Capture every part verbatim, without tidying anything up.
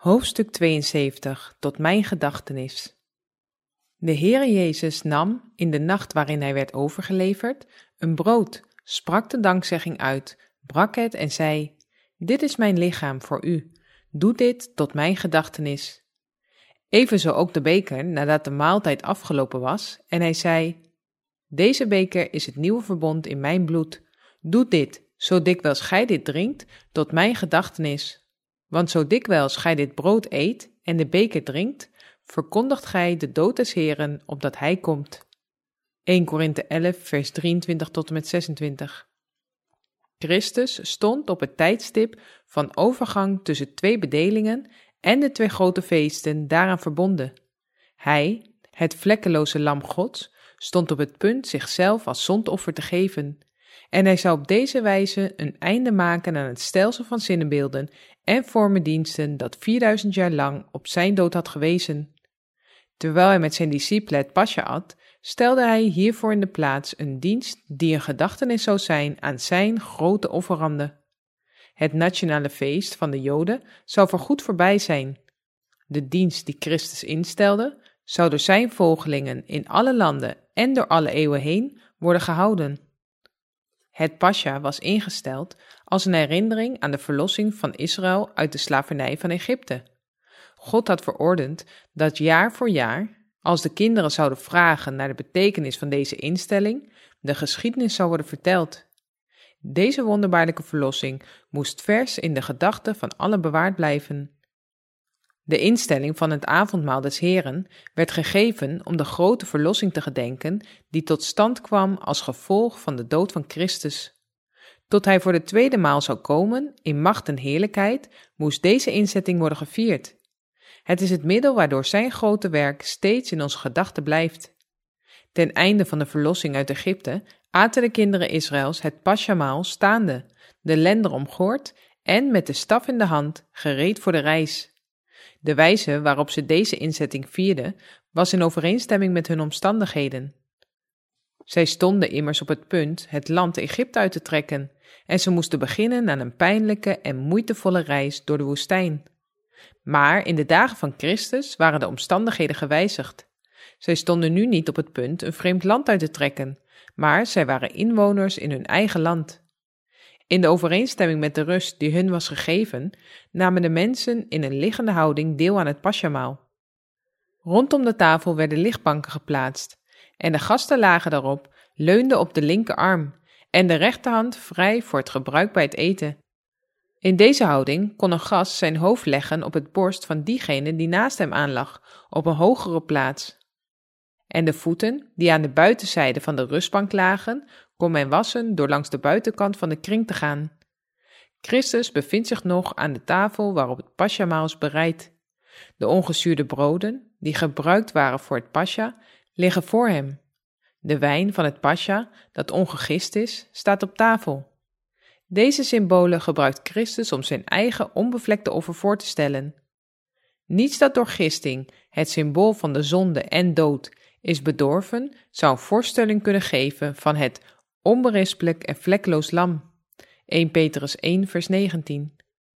Hoofdstuk tweeënzeventig, tot mijn gedachtenis. De Heere Jezus nam, in de nacht waarin hij werd overgeleverd, een brood, sprak de dankzegging uit, brak het en zei: Dit is mijn lichaam voor u, doe dit tot mijn gedachtenis. Evenzo ook de beker, nadat de maaltijd afgelopen was, en hij zei: Deze beker is het nieuwe verbond in mijn bloed, doe dit, zo dikwijls gij dit drinkt, tot mijn gedachtenis. Want zo dikwijls gij dit brood eet en de beker drinkt, verkondigt gij de dood des Heeren, opdat hij komt. Eerste Korinthe elf, vers drieëntwintig tot en met zesentwintig. Christus stond op het tijdstip van overgang tussen twee bedelingen en de twee grote feesten daaraan verbonden. Hij, het vlekkeloze lam Gods, stond op het punt zichzelf als zondoffer te geven, en hij zou op deze wijze een einde maken aan het stelsel van zinnebeelden en vormendiensten dat vierduizend jaar lang op zijn dood had gewezen. Terwijl hij met zijn discipelen het pascha at, stelde hij hiervoor in de plaats een dienst die een gedachtenis zou zijn aan zijn grote offeranden. Het nationale feest van de Joden zou voorgoed voorbij zijn. De dienst die Christus instelde, zou door zijn volgelingen in alle landen en door alle eeuwen heen worden gehouden. Het pascha was ingesteld als een herinnering aan de verlossing van Israël uit de slavernij van Egypte. God had verordend dat jaar voor jaar, als de kinderen zouden vragen naar de betekenis van deze instelling, de geschiedenis zou worden verteld. Deze wonderbaarlijke verlossing moest vers in de gedachten van allen bewaard blijven. De instelling van het avondmaal des Heeren werd gegeven om de grote verlossing te gedenken die tot stand kwam als gevolg van de dood van Christus. Tot hij voor de tweede maal zou komen, in macht en heerlijkheid, moest deze inzetting worden gevierd. Het is het middel waardoor zijn grote werk steeds in onze gedachten blijft. Ten einde van de verlossing uit Egypte aten de kinderen Israëls het paschamaal staande, de lender omgord en met de staf in de hand, gereed voor de reis. De wijze waarop ze deze inzetting vierden, was in overeenstemming met hun omstandigheden. Zij stonden immers op het punt het land Egypte uit te trekken, en ze moesten beginnen aan een pijnlijke en moeitevolle reis door de woestijn. Maar in de dagen van Christus waren de omstandigheden gewijzigd. Zij stonden nu niet op het punt een vreemd land uit te trekken, maar zij waren inwoners in hun eigen land. In de overeenstemming met de rust die hun was gegeven, namen de mensen in een liggende houding deel aan het paschamaal. Rondom de tafel werden lichtbanken geplaatst, en de gasten lagen daarop, leunden op de linkerarm en de rechterhand vrij voor het gebruik bij het eten. In deze houding kon een gast zijn hoofd leggen op het borst van diegene die naast hem aanlag, op een hogere plaats. En de voeten, die aan de buitenzijde van de rustbank lagen, kon men wassen door langs de buitenkant van de kring te gaan. Christus bevindt zich nog aan de tafel waarop het paschamaal is bereid. De ongezuurde broden, die gebruikt waren voor het pascha, liggen voor hem. De wijn van het pascha, dat ongegist is, staat op tafel. Deze symbolen gebruikt Christus om zijn eigen onbevlekte offer voor te stellen. Niets dat door gisting, het symbool van de zonde en dood, is bedorven, zou een voorstelling kunnen geven van het onberispelijk en vlekkeloos lam. Eerste Petrus één, vers negentien.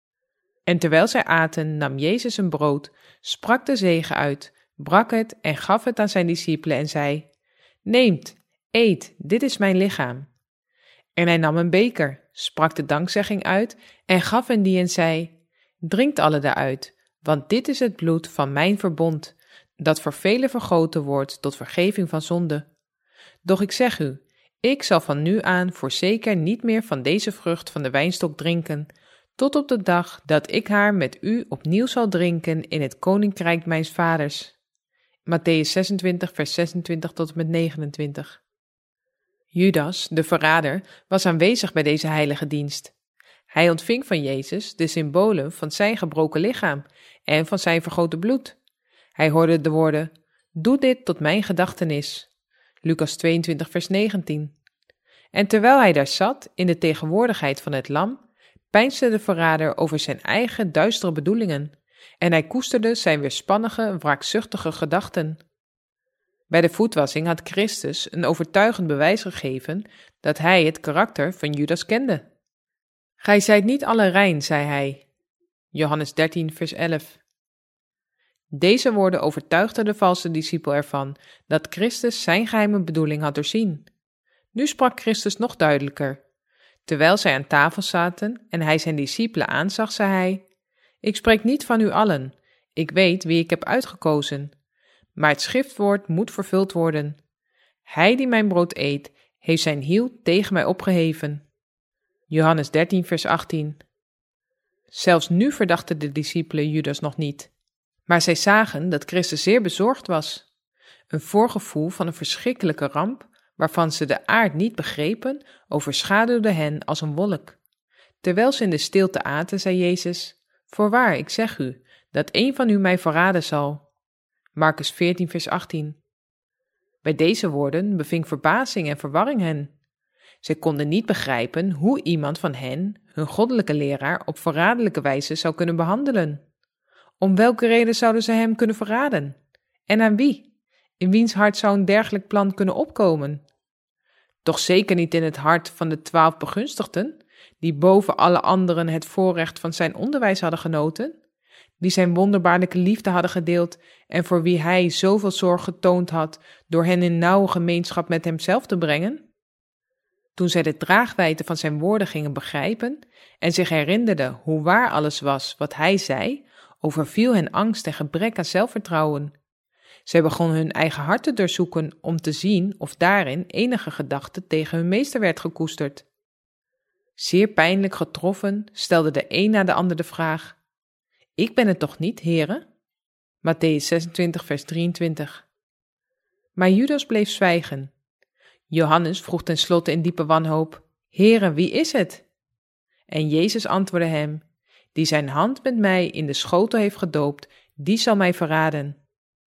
En terwijl zij aten, nam Jezus een brood, sprak de zegen uit, brak het en gaf het aan zijn discipelen en zei: Neemt, eet, dit is mijn lichaam. En hij nam een beker, sprak de dankzegging uit en gaf hen die en zei: Drinkt alle daaruit, want dit is het bloed van mijn verbond, dat voor velen vergoten wordt tot vergeving van zonde. Doch ik zeg u, ik zal van nu aan voorzeker niet meer van deze vrucht van de wijnstok drinken, tot op de dag dat ik haar met u opnieuw zal drinken in het koninkrijk mijns vaders. Mattheüs zesentwintig, vers zesentwintig tot en met negenentwintig. Judas, de verrader, was aanwezig bij deze heilige dienst. Hij ontving van Jezus de symbolen van zijn gebroken lichaam en van zijn vergoten bloed. Hij hoorde de woorden: Doe dit tot mijn gedachtenis. Lucas tweeëntwintig, vers negentien. En terwijl hij daar zat, in de tegenwoordigheid van het lam, peinsde de verrader over zijn eigen duistere bedoelingen, en hij koesterde zijn weerspannige, wraakzuchtige gedachten. Bij de voetwassing had Christus een overtuigend bewijs gegeven dat hij het karakter van Judas kende. Gij zijt niet alle rein, zei hij. Johannes dertien, vers elf. Deze woorden overtuigden de valse discipel ervan dat Christus zijn geheime bedoeling had doorzien. Nu sprak Christus nog duidelijker. Terwijl zij aan tafel zaten en hij zijn discipelen aanzag, zei hij: Ik spreek niet van u allen, ik weet wie ik heb uitgekozen. Maar het schriftwoord moet vervuld worden. Hij die mijn brood eet, heeft zijn hiel tegen mij opgeheven. Johannes dertien vers achttien. Zelfs nu verdachten de discipelen Judas nog niet. Maar zij zagen dat Christus zeer bezorgd was. Een voorgevoel van een verschrikkelijke ramp, waarvan ze de aard niet begrepen, overschaduwde hen als een wolk. Terwijl ze in de stilte aten, zei Jezus: Voorwaar, ik zeg u, dat een van u mij verraden zal. Markus veertien vers achttien. Bij deze woorden beving verbazing en verwarring hen. Zij konden niet begrijpen hoe iemand van hen, hun goddelijke leraar, op verraderlijke wijze zou kunnen behandelen. Om welke reden zouden ze hem kunnen verraden? En aan wie? In wiens hart zou een dergelijk plan kunnen opkomen? Toch zeker niet in het hart van de twaalf begunstigden, die boven alle anderen het voorrecht van zijn onderwijs hadden genoten, die zijn wonderbaarlijke liefde hadden gedeeld en voor wie hij zoveel zorg getoond had door hen in nauwe gemeenschap met hemzelf te brengen. Toen zij de draagwijdte van zijn woorden gingen begrijpen en zich herinnerden hoe waar alles was wat hij zei, overviel hen angst en gebrek aan zelfvertrouwen. Zij begonnen hun eigen hart te doorzoeken om te zien of daarin enige gedachte tegen hun meester werd gekoesterd. Zeer pijnlijk getroffen stelde de een na de ander de vraag: Ik ben het toch niet, heren? Mattheüs zesentwintig vers drieëntwintig. Maar Judas bleef zwijgen. Johannes vroeg tenslotte in diepe wanhoop: Heren, wie is het? En Jezus antwoordde hem: Die zijn hand met mij in de schotel heeft gedoopt, die zal mij verraden.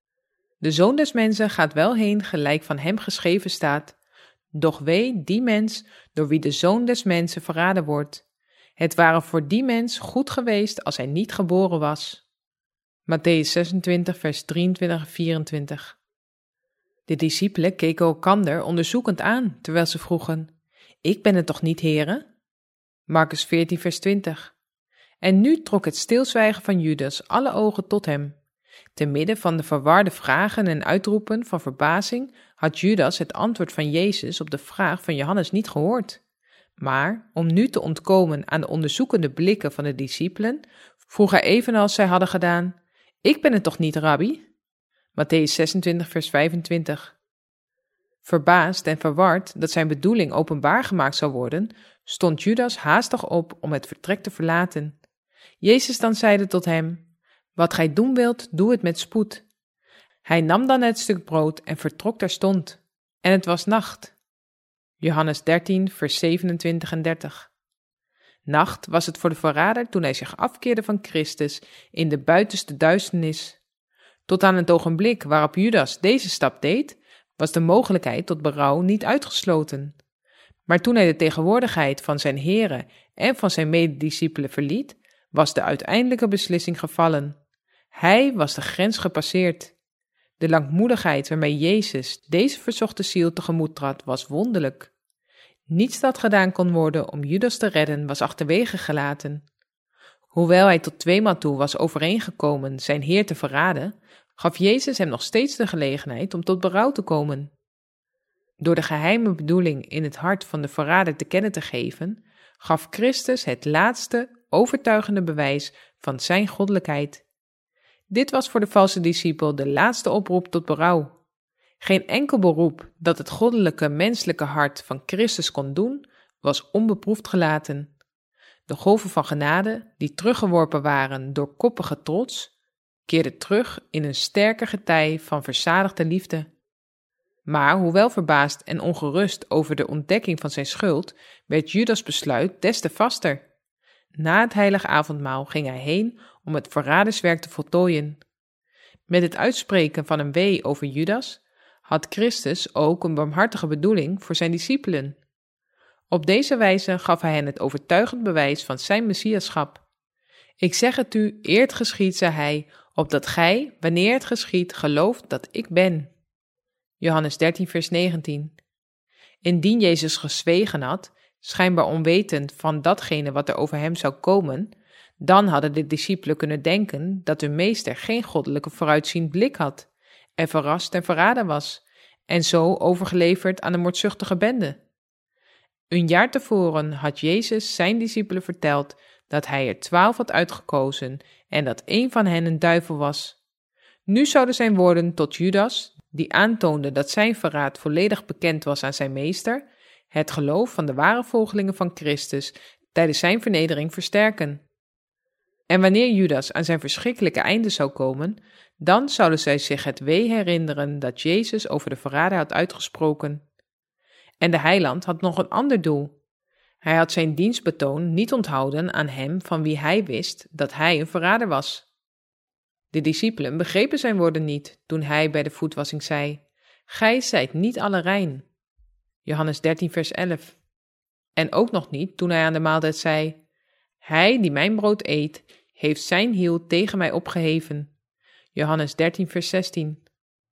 De Zoon des Mensen gaat wel heen, gelijk van hem geschreven staat. Doch wee die mens door wie de Zoon des Mensen verraden wordt. Het ware voor die mens goed geweest als hij niet geboren was. Mattheüs zesentwintig vers drieëntwintig en vierentwintig. De discipelen keken elkander onderzoekend aan, terwijl ze vroegen: Ik ben het toch niet, heren? Markus veertien vers twintig. En nu trok het stilzwijgen van Judas alle ogen tot hem. Te midden van de verwarde vragen en uitroepen van verbazing had Judas het antwoord van Jezus op de vraag van Johannes niet gehoord. Maar, om nu te ontkomen aan de onderzoekende blikken van de discipelen, vroeg hij evenals zij hadden gedaan: Ik ben het toch niet, rabbi? Mattheüs zesentwintig vers vijfentwintig. Verbaasd en verward dat zijn bedoeling openbaar gemaakt zou worden, stond Judas haastig op om het vertrek te verlaten. Jezus dan zeide tot hem: Wat gij doen wilt, doe het met spoed. Hij nam dan het stuk brood en vertrok terstond. En het was nacht. Johannes dertien, vers zevenentwintig en dertig. Nacht was het voor de verrader toen hij zich afkeerde van Christus in de buitenste duisternis. Tot aan het ogenblik waarop Judas deze stap deed, was de mogelijkheid tot berouw niet uitgesloten. Maar toen hij de tegenwoordigheid van zijn Here en van zijn medediscipelen verliet, was de uiteindelijke beslissing gevallen. Hij was de grens gepasseerd. De langmoedigheid waarmee Jezus deze verzochte ziel tegemoet trad, was wonderlijk. Niets dat gedaan kon worden om Judas te redden, was achterwege gelaten. Hoewel hij tot tweemaal toe was overeengekomen zijn Heer te verraden, gaf Jezus hem nog steeds de gelegenheid om tot berouw te komen. Door de geheime bedoeling in het hart van de verrader te kennen te geven, gaf Christus het laatste, overtuigende bewijs van zijn goddelijkheid. Dit was voor de valse discipel de laatste oproep tot berouw. Geen enkel beroep dat het goddelijke menselijke hart van Christus kon doen, was onbeproefd gelaten. De golven van genade, die teruggeworpen waren door koppige trots, keerden terug in een sterker getij van verzadigde liefde. Maar hoewel verbaasd en ongerust over de ontdekking van zijn schuld, werd Judas' besluit des te vaster. Na het heilige avondmaal ging hij heen om het verraderswerk te voltooien. Met het uitspreken van een wee over Judas had Christus ook een barmhartige bedoeling voor zijn discipelen. Op deze wijze gaf hij hen het overtuigend bewijs van zijn messiaschap. Ik zeg het u, eer het geschiedt, zei hij, opdat gij, wanneer het geschiedt, gelooft dat ik ben. Johannes dertien vers negentien. Indien Jezus gezwegen had, schijnbaar onwetend van datgene wat er over hem zou komen, Dan hadden de discipelen kunnen denken dat hun meester geen goddelijke vooruitziend blik had, en verrast en verraden was, en zo overgeleverd aan de moordzuchtige bende. Een jaar tevoren had Jezus zijn discipelen verteld dat hij er twaalf had uitgekozen en dat één van hen een duivel was. Nu zouden zijn woorden tot Judas, die aantoonde dat zijn verraad volledig bekend was aan zijn meester, het geloof van de ware volgelingen van Christus tijdens zijn vernedering versterken. En wanneer Judas aan zijn verschrikkelijke einde zou komen, dan zouden zij zich het wee herinneren dat Jezus over de verrader had uitgesproken. En de heiland had nog een ander doel. Hij had zijn dienstbetoon niet onthouden aan hem van wie hij wist dat hij een verrader was. De discipelen begrepen zijn woorden niet toen hij bij de voetwassing zei: Gij zijt niet alle rein. Johannes dertien vers elf. En ook nog niet toen hij aan de maaltijd zei: Hij die mijn brood eet, heeft zijn hiel tegen mij opgeheven. Johannes dertien vers zestien.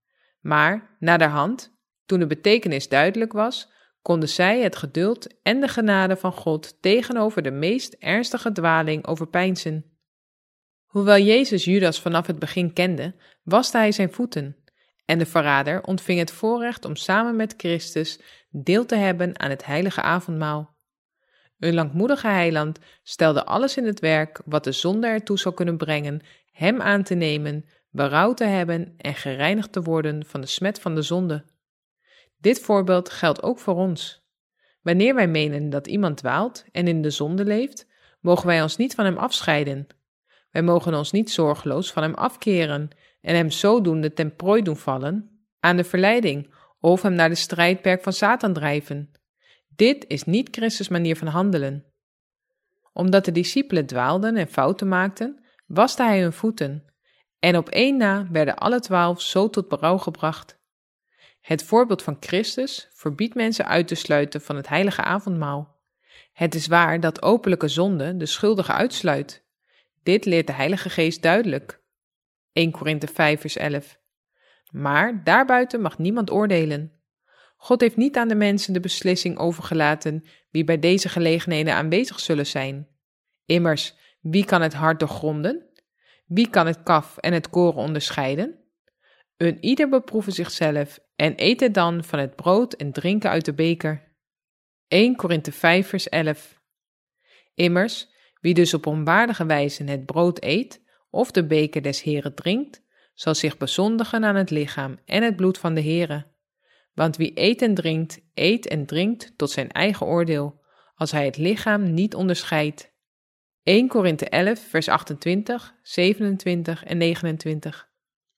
Maar naderhand, toen de betekenis duidelijk was, konden zij het geduld en de genade van God tegenover de meest ernstige dwaling overpeinzen. Hoewel Jezus Judas vanaf het begin kende, waste hij zijn voeten, en de verrader ontving het voorrecht om samen met Christus deel te hebben aan het heilige avondmaal. Een langmoedige heiland stelde alles in het werk wat de zonde ertoe zou kunnen brengen hem aan te nemen, berouw te hebben en gereinigd te worden van de smet van de zonde. Dit voorbeeld geldt ook voor ons. Wanneer wij menen dat iemand dwaalt en in de zonde leeft, mogen wij ons niet van hem afscheiden. Wij mogen ons niet zorgeloos van hem afkeren en hem zodoende ten prooi doen vallen aan de verleiding of hem naar de strijdperk van Satan drijven. Dit is niet Christus' manier van handelen. Omdat de discipelen dwaalden en fouten maakten, waste hij hun voeten, en op één na werden alle twaalf zo tot berouw gebracht. Het voorbeeld van Christus verbiedt mensen uit te sluiten van het heilige avondmaal. Het is waar dat openlijke zonde de schuldige uitsluit. Dit leert de Heilige Geest duidelijk. Eerste Korinthe vijf vers elf. Maar daarbuiten mag niemand oordelen. God heeft niet aan de mensen de beslissing overgelaten wie bij deze gelegenheden aanwezig zullen zijn. Immers, wie kan het hart doorgronden? Wie kan het kaf en het koren onderscheiden? Een ieder beproeve zichzelf en eten dan van het brood en drinken uit de beker. Eerste Korinthe vijf vers elf. Immers, wie dus op onwaardige wijze het brood eet of de beker des Heren drinkt, zal zich bezondigen aan het lichaam en het bloed van de Here. Want wie eet en drinkt, eet en drinkt tot zijn eigen oordeel, als hij het lichaam niet onderscheidt. Eerste Korinthe elf vers achtentwintig, zevenentwintig en negenentwintig.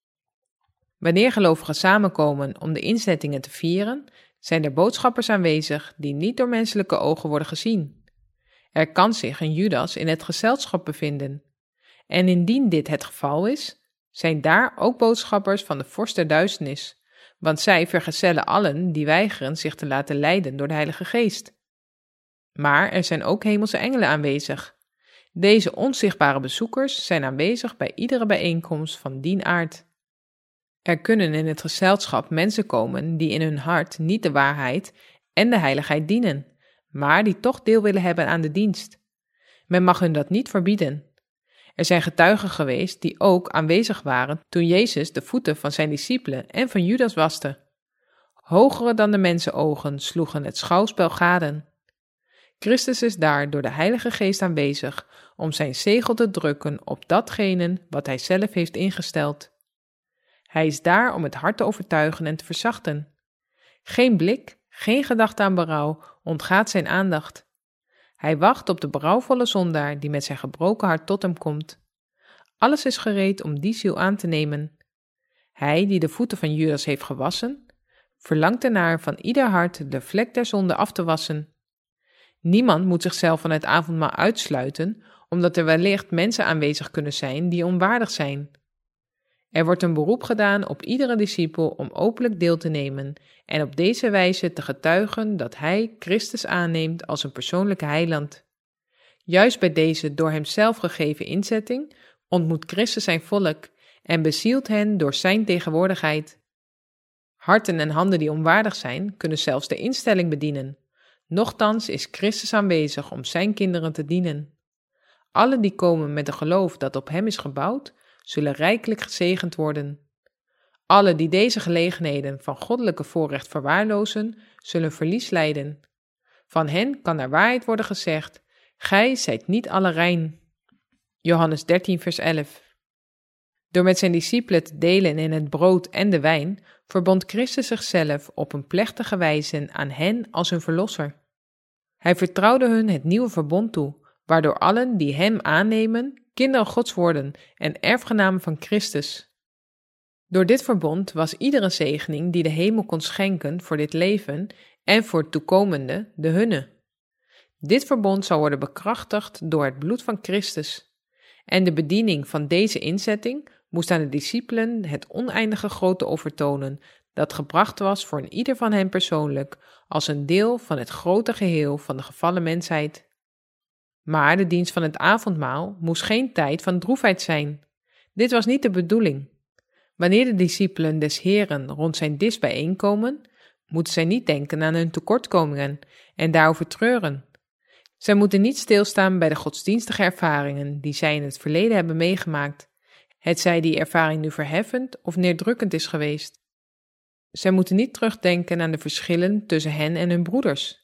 Wanneer gelovigen samenkomen om de inzettingen te vieren, zijn er boodschappers aanwezig die niet door menselijke ogen worden gezien. Er kan zich een Judas in het gezelschap bevinden. En indien dit het geval is, zijn daar ook boodschappers van de vorst der duisternis, want zij vergezellen allen die weigeren zich te laten leiden door de Heilige Geest. Maar er zijn ook hemelse engelen aanwezig. Deze onzichtbare bezoekers zijn aanwezig bij iedere bijeenkomst van dien aard. Er kunnen in het gezelschap mensen komen die in hun hart niet de waarheid en de heiligheid dienen, maar die toch deel willen hebben aan de dienst. Men mag hun dat niet verbieden. Er zijn getuigen geweest die ook aanwezig waren toen Jezus de voeten van zijn discipelen en van Judas waste. Hogere dan de mensenogen sloegen het schouwspel gaden. Christus is daar door de Heilige Geest aanwezig om zijn zegel te drukken op datgene wat hij zelf heeft ingesteld. Hij is daar om het hart te overtuigen en te verzachten. Geen blik, geen gedachte aan berouw ontgaat zijn aandacht. Hij wacht op de berouwvolle zondaar die met zijn gebroken hart tot hem komt. Alles is gereed om die ziel aan te nemen. Hij die de voeten van Judas heeft gewassen, verlangt ernaar van ieder hart de vlek der zonde af te wassen. Niemand moet zichzelf van het avondmaal uitsluiten, omdat er wellicht mensen aanwezig kunnen zijn die onwaardig zijn. Er wordt een beroep gedaan op iedere discipel om openlijk deel te nemen en op deze wijze te getuigen dat hij Christus aanneemt als een persoonlijke heiland. Juist bij deze door hemzelf gegeven inzetting ontmoet Christus zijn volk en bezielt hen door zijn tegenwoordigheid. Harten en handen die onwaardig zijn, kunnen zelfs de instelling bedienen. Nochtans is Christus aanwezig om zijn kinderen te dienen. Alle die komen met een geloof dat op hem is gebouwd, zullen rijkelijk gezegend worden. Alle die deze gelegenheden van goddelijke voorrecht verwaarlozen, zullen verlies lijden. Van hen kan naar waarheid worden gezegd, gij zijt niet alle rein. Johannes dertien vers elf. Door met zijn discipelen te delen in het brood en de wijn, verbond Christus zichzelf op een plechtige wijze aan hen als hun verlosser. Hij vertrouwde hun het nieuwe verbond toe, waardoor allen die hem aannemen, kinderen Gods worden en erfgenamen van Christus. Door dit verbond was iedere zegening die de hemel kon schenken voor dit leven en voor het toekomende de hunne. Dit verbond zou worden bekrachtigd door het bloed van Christus. En de bediening van deze inzetting moest aan de discipelen het oneindige grote offer tonen, dat gebracht was voor een ieder van hen persoonlijk, als een deel van het grote geheel van de gevallen mensheid. Maar de dienst van het avondmaal moest geen tijd van droefheid zijn. Dit was niet de bedoeling. Wanneer de discipelen des Heren rond zijn dis bijeenkomen, moeten zij niet denken aan hun tekortkomingen en daarover treuren. Zij moeten niet stilstaan bij de godsdienstige ervaringen die zij in het verleden hebben meegemaakt, hetzij die ervaring nu verheffend of neerdrukkend is geweest. Zij moeten niet terugdenken aan de verschillen tussen hen en hun broeders.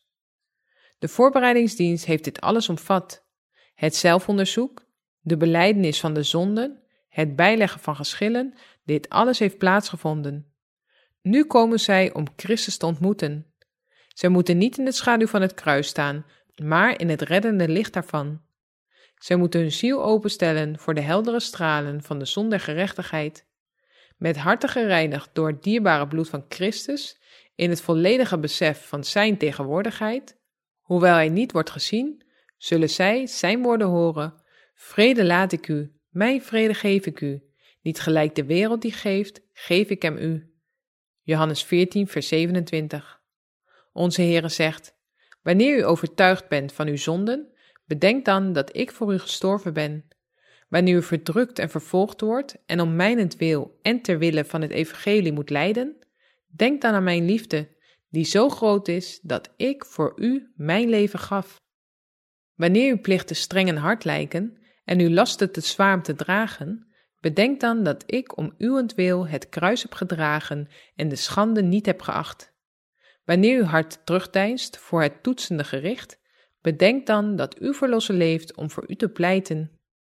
De voorbereidingsdienst heeft dit alles omvat: het zelfonderzoek, de belijdenis van de zonden, het bijleggen van geschillen, dit alles heeft plaatsgevonden. Nu komen zij om Christus te ontmoeten. Zij moeten niet in de schaduw van het kruis staan, maar in het reddende licht daarvan. Zij moeten hun ziel openstellen voor de heldere stralen van de zon der gerechtigheid. Met harten gereinigd door het dierbare bloed van Christus, in het volledige besef van zijn tegenwoordigheid, hoewel hij niet wordt gezien, zullen zij zijn woorden horen: vrede laat ik u, mijn vrede geef ik u. Niet gelijk de wereld die geeft, geef ik hem u. Johannes veertien vers zevenentwintig. Onze Heere zegt: wanneer u overtuigd bent van uw zonden, bedenk dan dat ik voor u gestorven ben. Wanneer u verdrukt en vervolgd wordt en om mijnentwil en ter wille van het evangelie moet lijden, denk dan aan mijn liefde, die zo groot is dat ik voor u mijn leven gaf. Wanneer uw plichten streng en hard lijken en uw lasten te zwaar om te dragen, bedenk dan dat ik om uwentwil het kruis heb gedragen en de schande niet heb geacht. Wanneer uw hart terugdeinst voor het toetsende gericht, bedenk dan dat uw verlosser leeft om voor u te pleiten.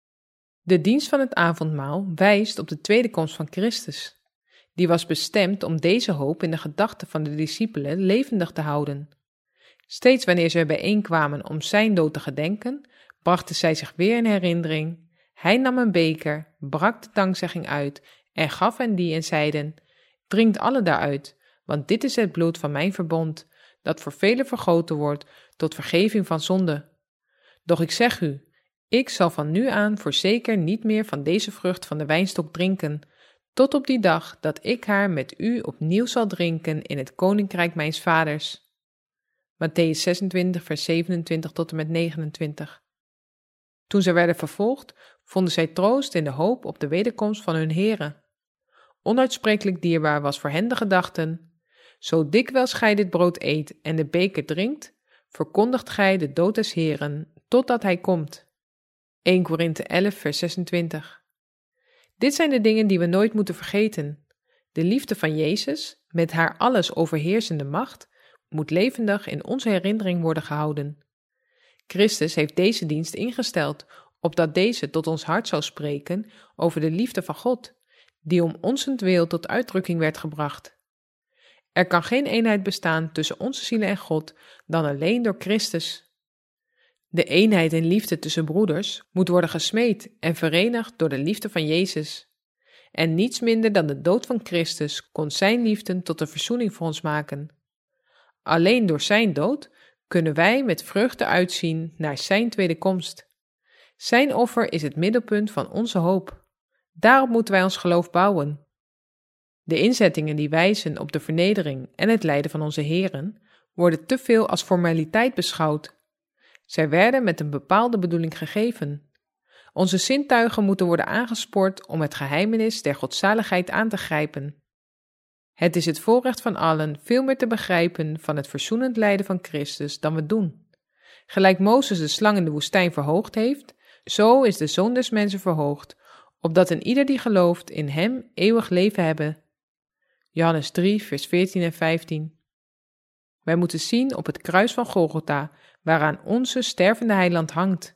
De dienst van het avondmaal wijst op de tweede komst van Christus. Die was bestemd om deze hoop in de gedachten van de discipelen levendig te houden. Steeds wanneer zij bijeenkwamen om zijn dood te gedenken, brachten zij zich weer in herinnering. Hij nam een beker, brak de dankzegging uit en gaf hen die en zeiden: drinkt alle daaruit, want dit is het bloed van mijn verbond, dat voor velen vergoten wordt tot vergeving van zonde. Doch ik zeg u, ik zal van nu aan voorzeker niet meer van deze vrucht van de wijnstok drinken, tot op die dag dat ik haar met u opnieuw zal drinken in het koninkrijk mijns vaders. Mattheüs zesentwintig vers zevenentwintig tot en met negenentwintig. Toen zij werden vervolgd, vonden zij troost in de hoop op de wederkomst van hun Heere. Onuitsprekelijk dierbaar was voor hen de gedachten: zo dikwijls gij dit brood eet en de beker drinkt, verkondigt gij de dood des Heeren, totdat hij komt. eerste Korinthe elf vers zesentwintig. Dit zijn de dingen die we nooit moeten vergeten. De liefde van Jezus, met haar alles overheersende macht, moet levendig in onze herinnering worden gehouden. Christus heeft deze dienst ingesteld, opdat deze tot ons hart zou spreken over de liefde van God, die om onzentwil tot uitdrukking werd gebracht. Er kan geen eenheid bestaan tussen onze zielen en God dan alleen door Christus. De eenheid en liefde tussen broeders moet worden gesmeed en verenigd door de liefde van Jezus. En niets minder dan de dood van Christus kon zijn liefde tot een verzoening voor ons maken. Alleen door zijn dood kunnen wij met vreugde uitzien naar zijn tweede komst. Zijn offer is het middelpunt van onze hoop. Daarop moeten wij ons geloof bouwen. De inzettingen die wijzen op de vernedering en het lijden van onze Heren worden te veel als formaliteit beschouwd. Zij werden met een bepaalde bedoeling gegeven. Onze zintuigen moeten worden aangespoord om het geheimenis der godzaligheid aan te grijpen. Het is het voorrecht van allen veel meer te begrijpen van het verzoenend lijden van Christus dan we doen. Gelijk Mozes de slang in de woestijn verhoogd heeft, Zo is de Zoon des Mensen verhoogd, opdat een ieder die gelooft in hem eeuwig leven hebben. Johannes drie, vers veertien en vijftien. Wij moeten zien op het kruis van Golgotha, waaraan onze stervende heiland hangt.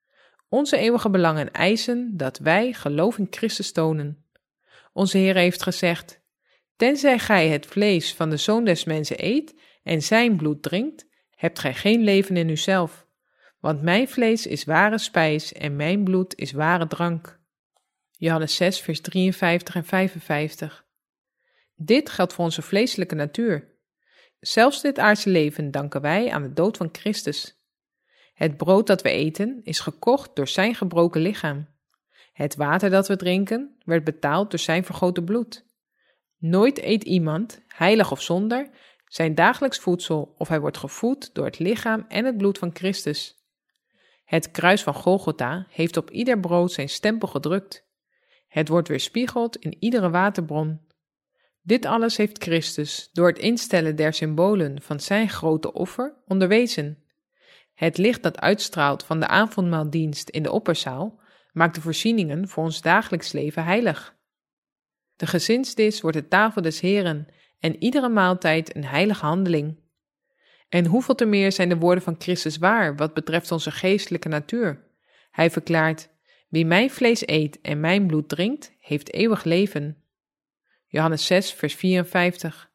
Onze eeuwige belangen eisen dat wij geloof in Christus tonen. Onze Heer heeft gezegd: tenzij gij het vlees van de Zoon des Mensen eet en zijn bloed drinkt, hebt gij geen leven in uzelf. Want mijn vlees is ware spijs en mijn bloed is ware drank. Johannes zes, vers drieënvijftig en vijfenvijftig. Dit geldt voor onze vleeselijke natuur. Zelfs dit aardse leven danken wij aan de dood van Christus. Het brood dat we eten is gekocht door zijn gebroken lichaam. Het water dat we drinken werd betaald door zijn vergoten bloed. Nooit eet iemand, heilig of zonder, zijn dagelijks voedsel of hij wordt gevoed door het lichaam en het bloed van Christus. Het kruis van Golgotha heeft op ieder brood zijn stempel gedrukt. Het wordt weerspiegeld in iedere waterbron. Dit alles heeft Christus door het instellen der symbolen van zijn grote offer onderwezen. Het licht dat uitstraalt van de avondmaaldienst in de opperzaal maakt de voorzieningen voor ons dagelijks leven heilig. De gezinsdis wordt de tafel des Heren en iedere maaltijd een heilige handeling. En hoeveel te meer zijn de woorden van Christus waar wat betreft onze geestelijke natuur. Hij verklaart: wie mijn vlees eet en mijn bloed drinkt, heeft eeuwig leven. Johannes zes, vers vierenvijftig.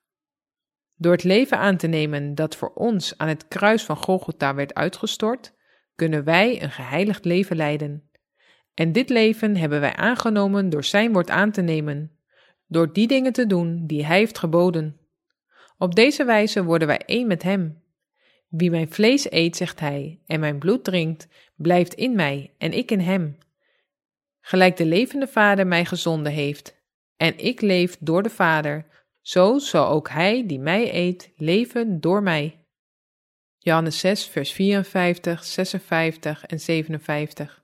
Door het leven aan te nemen dat voor ons aan het kruis van Golgotha werd uitgestort, kunnen wij een geheiligd leven leiden. En dit leven hebben wij aangenomen door zijn woord aan te nemen, door die dingen te doen die hij heeft geboden. Op deze wijze worden wij één met hem. Wie mijn vlees eet, zegt hij, en mijn bloed drinkt, blijft in mij en ik in hem. Gelijk de levende Vader mij gezonden heeft, en ik leef door de Vader, zo zal ook hij die mij eet leven door mij. Johannes zes, vers vierenvijftig, zesenvijftig en zevenenvijftig.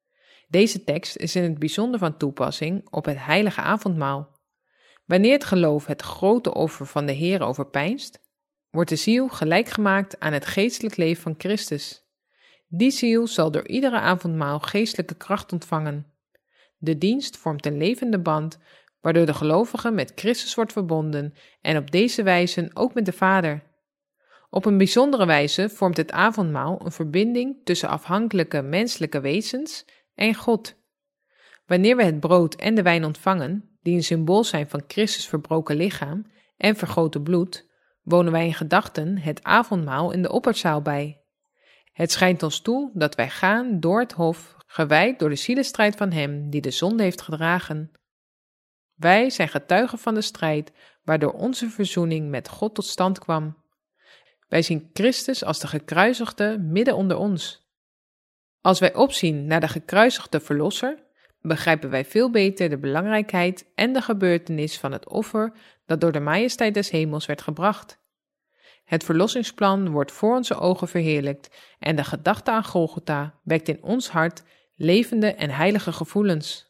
Deze tekst is in het bijzonder van toepassing op het heilige avondmaal. Wanneer het geloof het grote offer van de Heer overpeinst, wordt de ziel gelijk gemaakt aan het geestelijk leven van Christus. Die ziel zal door iedere avondmaal geestelijke kracht ontvangen. De dienst vormt een levende band, waardoor de gelovige met Christus wordt verbonden en op deze wijze ook met de Vader. Op een bijzondere wijze vormt het avondmaal een verbinding tussen afhankelijke menselijke wezens en God. Wanneer we het brood en de wijn ontvangen, die een symbool zijn van Christus verbroken lichaam en vergoten bloed, wonen wij in gedachten het avondmaal in de opperzaal bij. Het schijnt ons toe dat wij gaan door het hof, gewijd door de zielestrijd van hem die de zonde heeft gedragen. Wij zijn getuigen van de strijd waardoor onze verzoening met God tot stand kwam. Wij zien Christus als de gekruisigde midden onder ons. Als wij opzien naar de gekruisigde Verlosser, begrijpen wij veel beter de belangrijkheid en de gebeurtenis van het offer dat door de majesteit des hemels werd gebracht. Het verlossingsplan wordt voor onze ogen verheerlijkt en de gedachte aan Golgotha wekt in ons hart levende en heilige gevoelens.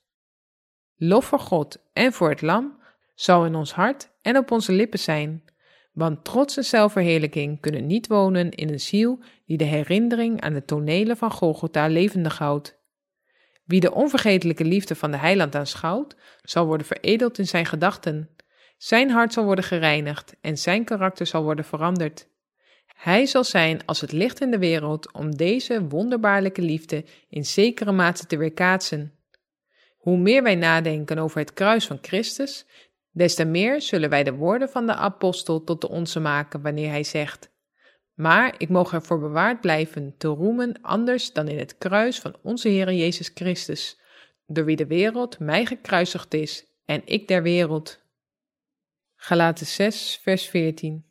Lof voor God en voor het Lam zal in ons hart en op onze lippen zijn, want trots en zelfverheerlijking kunnen niet wonen in een ziel die de herinnering aan de tonelen van Golgotha levendig houdt. Wie de onvergetelijke liefde van de Heiland aanschouwt, zal worden veredeld in zijn gedachten. Zijn hart zal worden gereinigd en zijn karakter zal worden veranderd. Hij zal zijn als het licht in de wereld om deze wonderbaarlijke liefde in zekere mate te weerkaatsen. Hoe meer wij nadenken over het kruis van Christus, des te meer zullen wij de woorden van de apostel tot de onze maken wanneer hij zegt: maar ik mogen ervoor bewaard blijven te roemen anders dan in het kruis van onze Heere Jezus Christus, door wie de wereld mij gekruisigd is en ik der wereld. Galaten zes, vers veertien.